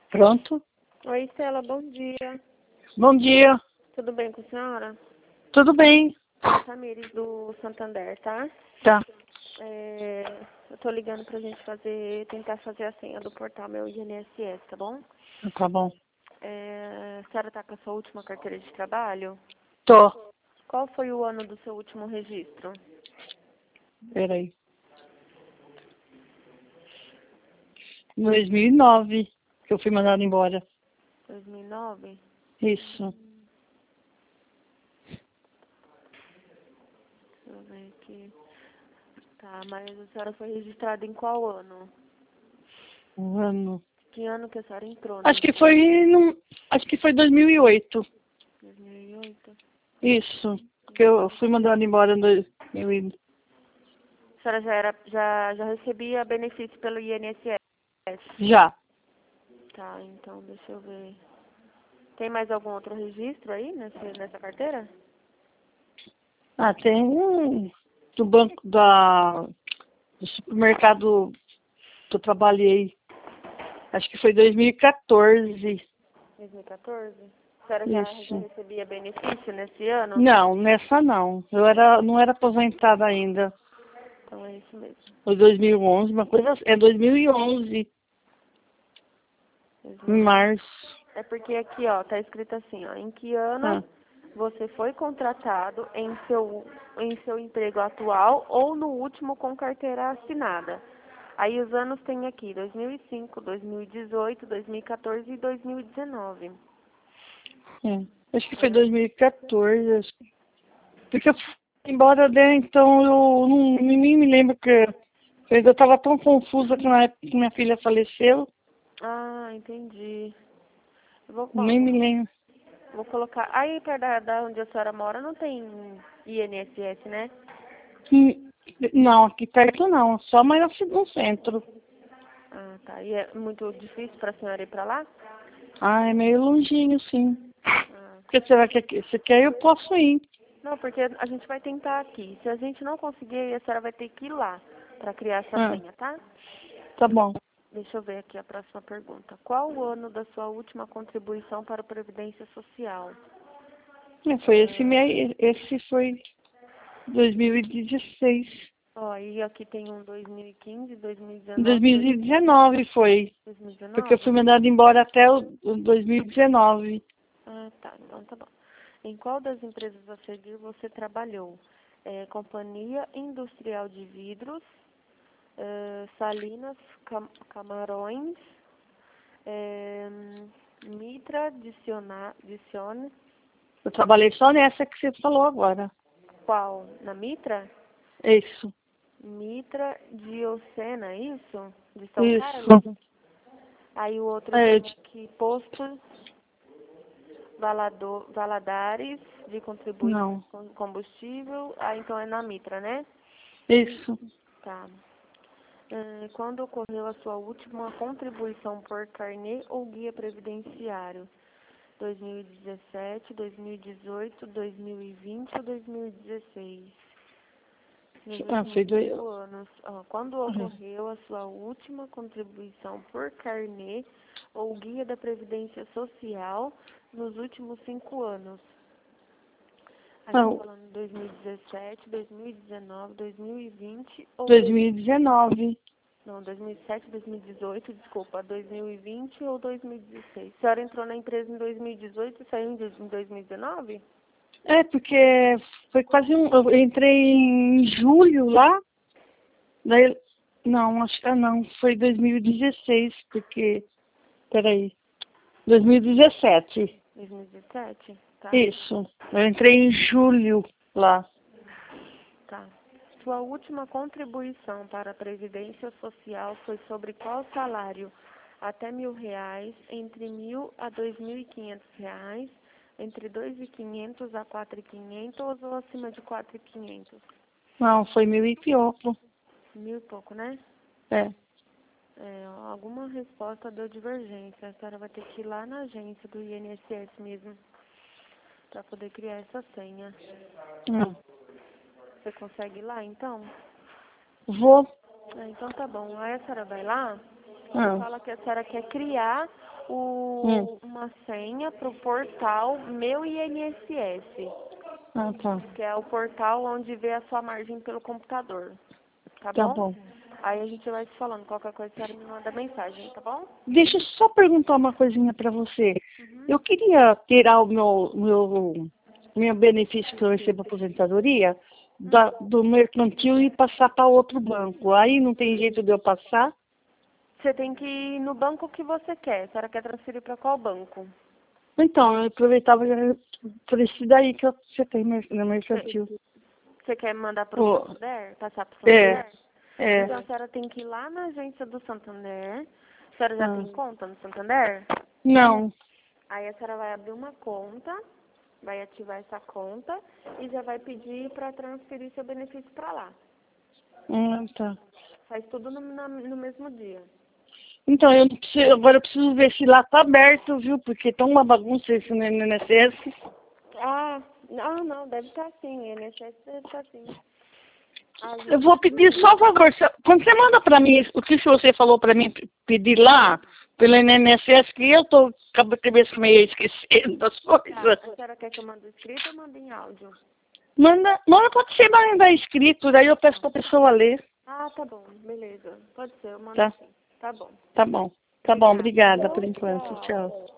Pronto? Oi, Estela, bom dia. Bom dia. Tudo bem com a senhora? Tudo bem? Tamires do Santander, tá? Tá. Eu tô ligando pra gente tentar fazer a senha do portal meu INSS, tá bom? Tá bom. A senhora tá com a sua última carteira de trabalho? Tô. Qual foi o ano do seu último registro? Peraí. 2009 que eu fui mandada embora. 2009? Isso. Deixa eu ver aqui. Tá, mas a senhora foi registrada em qual ano? Um ano. Que ano que a senhora entrou, né? Acho que foi acho que foi 2008. 2008? Isso. Que eu fui mandada embora em 2000. A senhora já recebia benefício pelo INSS? Já. Tá, então deixa eu ver. Tem mais algum outro registro aí nessa carteira? Ah, tem um do banco do supermercado que eu trabalhei. Acho que foi 2014. 2014? A senhora já Isso. recebia benefício nesse ano? Não, nessa não. Não era aposentada ainda. Então é isso mesmo. Foi 2011, uma coisa assim. É 2011, em março. É porque aqui, ó, tá escrito assim, ó, em que ano Ah, você foi contratado em seu emprego atual ou no último com carteira assinada. Aí os anos tem aqui, 2005, 2018, 2014 e 2019. é. Acho que foi 2014. Porque eu fui embora dele, então eu nem me lembro que eu ainda estava tão confusa que na época que minha filha faleceu. Ah, entendi. Nem me lembro. Vou colocar. Aí perto da onde a senhora mora não tem INSS, né? Hum, Não, aqui perto não, só mais no centro. Ah, tá. E é muito difícil para a senhora ir para lá? Ah, é meio longinho, sim. Ah. Porque você quer, eu posso ir. Não, porque a gente vai tentar aqui. Se a gente não conseguir, a senhora vai ter que ir lá para criar essa Ah, senha, tá? tá bom. Deixa eu ver aqui a próxima pergunta. Qual o ano da sua última contribuição para a Previdência Social? Esse foi 2016. Ó, e aqui tem um 2015, 2019, 2019 foi, porque eu 2019? fui mandada embora até o 2019. Ah, tá. Então tá bom. Em qual das empresas a seguir você trabalhou? Companhia Industrial de Vidros, Salinas Camarões, Mitra Dicione. Eu trabalhei só nessa que você falou agora. Qual? Na Mitra? Isso, Mitra Diocena, isso? De São Carlos? isso. Aí o outro É, tem aqui Postos Valadares de contribuição não, com combustível. Ah, então é na Mitra, né? isso. Tá. Quando ocorreu a sua última contribuição por carnê ou guia previdenciário? 2017, 2018, 2020 ou 2016? Nos Ah, últimos foi 5 anos. Quando Uhum. ocorreu a sua última contribuição por carnê ou guia da Previdência Social nos últimos 5 anos? A gente Não, falando 2017, 2019, 2020 ou 2019. não, 2007, 2018, desculpa, 2020 ou 2016? A senhora entrou na empresa em 2018 e saiu em 2019? É, porque foi quase eu entrei em julho lá, daí, não, acho que não, foi 2016, porque, peraí, 2017. 2017? Tá, Isso, eu entrei em julho lá. tá. Sua última contribuição para a Previdência Social foi sobre qual salário? Até R$ 1.000, entre 1.000 a 2.500 reais, entre 2.500 a 4.500 ou acima de 4.500? Não, foi mil e pouco. 1.000 e pouco, né? É. Alguma resposta deu divergência. A senhora vai ter que ir lá na agência do INSS mesmo para poder criar essa senha. Hum. Você consegue ir lá, então? Vou. Então tá bom. Aí a senhora vai lá Ah. Fala que a senhora quer criar uma senha para o portal Meu INSS, Ah, tá. que é o portal onde vê a sua margem pelo computador, tá Tá bom? bom. Aí a gente vai se falando, qualquer coisa a senhora me manda mensagem, tá bom? Deixa eu só perguntar uma coisinha para você. Eu queria tirar o meu benefício que eu recebo aposentadoria do mercantil e passar para outro banco. Aí não tem jeito de eu passar? Você tem que ir no banco que você quer. A senhora quer transferir para qual banco? Então, eu aproveitava por esse daí que você tem no mercantil. Você quer mandar para o Ô, Santander? Passar para o é, Santander? é. Então a senhora tem que ir lá na agência do Santander. A senhora já Ah. tem conta no Santander? Não. Aí a senhora vai abrir uma conta, vai ativar essa conta e já vai pedir para transferir seu benefício para lá. Tá. Faz tudo no mesmo dia. Então, agora eu preciso ver se lá tá aberto, viu? Porque tá uma bagunça isso no INSS. Ah, não, deve estar sim. O INSS deve estar sim. Eu vou pedir só um favor. Quando você manda pra mim o que você falou pra mim pedir lá, pelo INSS, que eu tô com a cabeça meio esquecendo das coisas. A senhora quer que eu mande escrito ou mande em áudio? Manda, pode ser mandar escrito, daí eu peço pra pessoa ler. Ah, tá bom, beleza. Pode ser, eu mando Tá? assim. Tá bom. Tá bom. Tá bom, obrigada por enquanto. Tchau.